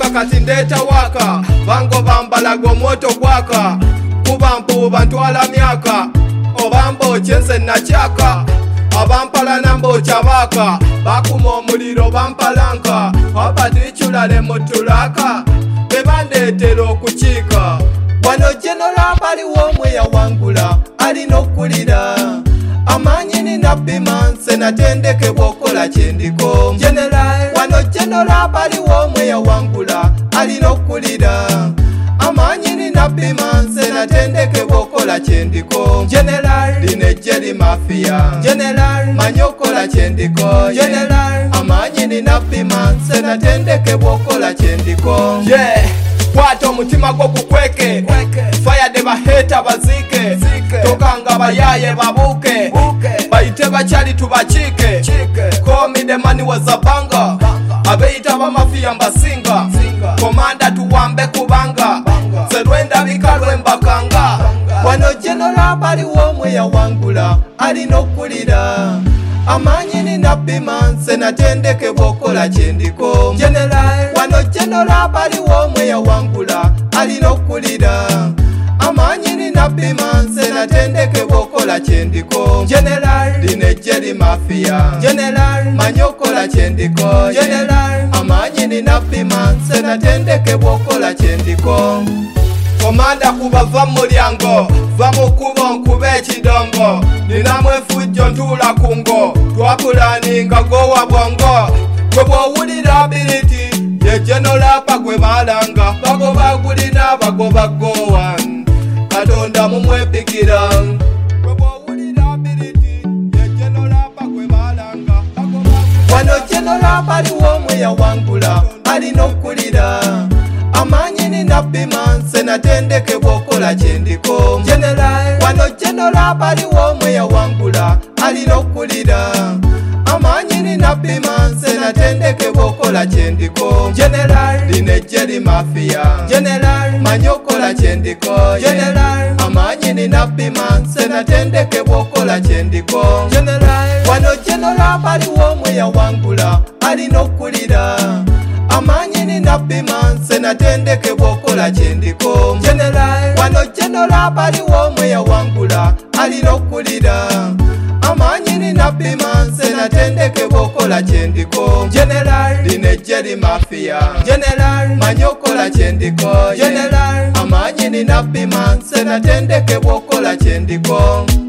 kati ndeta waka bango bambalaga omwoto gwaka kuba mpuba ntwala myaka obambo kyenze nakyaka abampala nambo kyabaka bakuma omuliro bampalanka abatikyulale mutulaka bebandetera okukiika wano General baliwo omwe yawangula alina okulira amanyi ni nabbiman senatendeke bwokola kyendiko wano General baliwo omwe yawangula alina okulira amanyi ni nabbiman senatendeke bwokola kyendiko lino ejjeri mafia manyi okola kyendiko amanyi ni nabbiman senatendeke bwokola kyendiko kwata omutima gwo kukweke fayade baheta bazike tokanga bayaye babuke bayite bakyali tubakiike komide mani wazabanga abeyita bamafiya mbasinga komanda tuwambe kubanga serwenda bikalwe mbakanga wano General baliwo omwe yawangula alina okulira amanyi ni nabbiman senatendeke bwokola kyendiko wano General baliwo omwe yawangula alina okulira amanyi ni nabbiman senatendeke bwokola kyendiko lino ejjeri mafia manyi okola kyendiko amanyi ni nabbiman senatendeke bwokola kyendiko komanda kuba va mulyango va mukubo nkube ekidongo ninamu efujjo ntula kungo twapulaninga gowa bwongo gwe bwowulira ability ye General gwe balanga bagoba gulina bagoba gowa katonda mumwepigira gwe bwowulira ability ye General gwe balanga wano General baliwo omwe yawangula alina okulira amanyi ni nabbiman senatendeke bwokola kyendiko wano General baliwo omwe yawangula alina okulira amanyi ni nabbiman senatendeke bwokola kyendiko lino ejjeri mafia manyi okola kyendiko amanyi ni nabbiman senatendeke bwokola kyendiko wano General baliwo omwe yawangula alina okulira amanyi ni nabbiman senatendeke bwokola kyendiko wano General baliwo omwe yawangula alina okulira amanyi ni nabbiman senatendeke bwokola kyendiko lino ejjeri mafia manyi okola kyendiko amanyi ni nabbiman senatendeke bwokola kyendiko